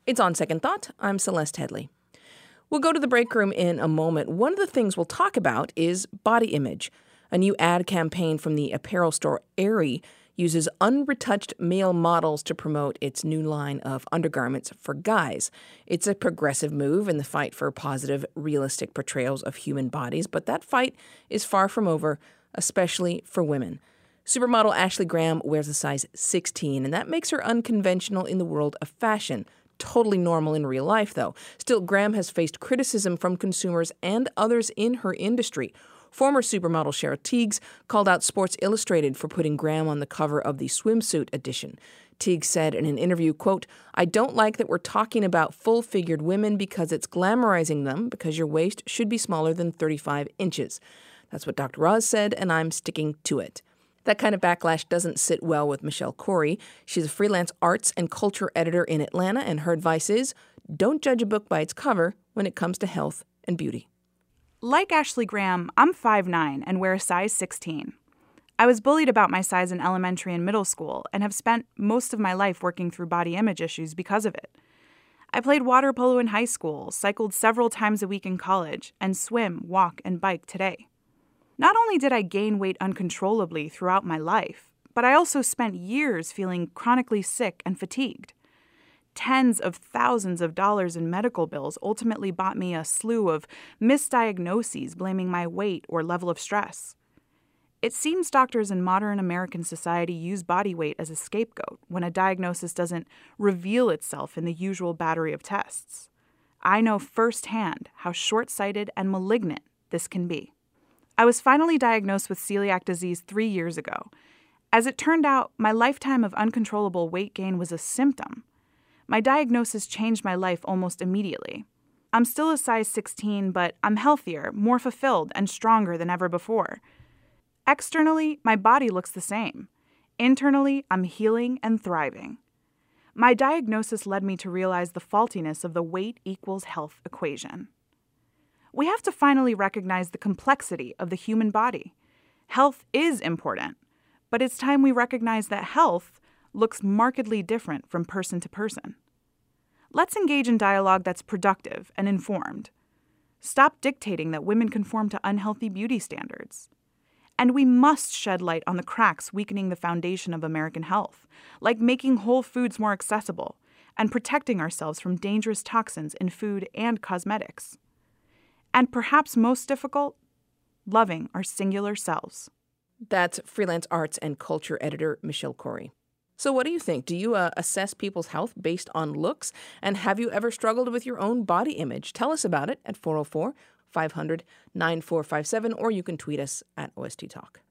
It's On Second Thought. I'm Celeste Headley. We'll go to the break room in a moment. One of the things we'll talk about is body image. A new ad campaign from the apparel store Aerie uses unretouched male models to promote its new line of undergarments for guys. It's a progressive move in the fight for positive, realistic portrayals of human bodies, but that fight is far from over, especially for women. Supermodel Ashley Graham wears a size 16, and that makes her unconventional in the world of fashion. Totally normal in real life, though. Still, Graham has faced criticism from consumers and others in her industry. Former supermodel Cheryl Tiegs called out Sports Illustrated for putting Graham on the cover of the swimsuit edition. Tiegs said in an interview, quote, "I don't like that we're talking about full-figured women because it's glamorizing them because your waist should be smaller than 35 inches. That's what Dr. Oz said, and I'm sticking to it." That kind of backlash doesn't sit well with Michelle Corey. She's a freelance arts and culture editor in Atlanta, and her advice is, don't judge a book by its cover when it comes to health and beauty. Like Ashley Graham, I'm 5'9" and wear a size 16. I was bullied about my size in elementary and middle school and have spent most of my life working through body image issues because of it. I played water polo in high school, cycled several times a week in college, and swim, walk, and bike today. Not only did I gain weight uncontrollably throughout my life, but I also spent years feeling chronically sick and fatigued. Tens of thousands of dollars in medical bills ultimately bought me a slew of misdiagnoses blaming my weight or level of stress. It seems doctors in modern American society use body weight as a scapegoat when a diagnosis doesn't reveal itself in the usual battery of tests. I know firsthand how short-sighted and malignant this can be. I was finally diagnosed with celiac disease 3 years ago. As it turned out, my lifetime of uncontrollable weight gain was a symptom. My diagnosis changed my life almost immediately. I'm still a size 16, but I'm healthier, more fulfilled, and stronger than ever before. Externally, my body looks the same. Internally, I'm healing and thriving. My diagnosis led me to realize the faultiness of the weight equals health equation. We have to finally recognize the complexity of the human body. Health is important, but it's time we recognize that health looks markedly different from person to person. Let's engage in dialogue that's productive and informed. Stop dictating that women conform to unhealthy beauty standards. And we must shed light on the cracks weakening the foundation of American health, like making whole foods more accessible and protecting ourselves from dangerous toxins in food and cosmetics. And perhaps most difficult, loving our singular selves. That's freelance arts and culture editor Michelle Corey. So what do you think? Do you assess people's health based on looks? And have you ever struggled with your own body image? Tell us about it at 404-500-9457, or you can tweet us at OST Talk.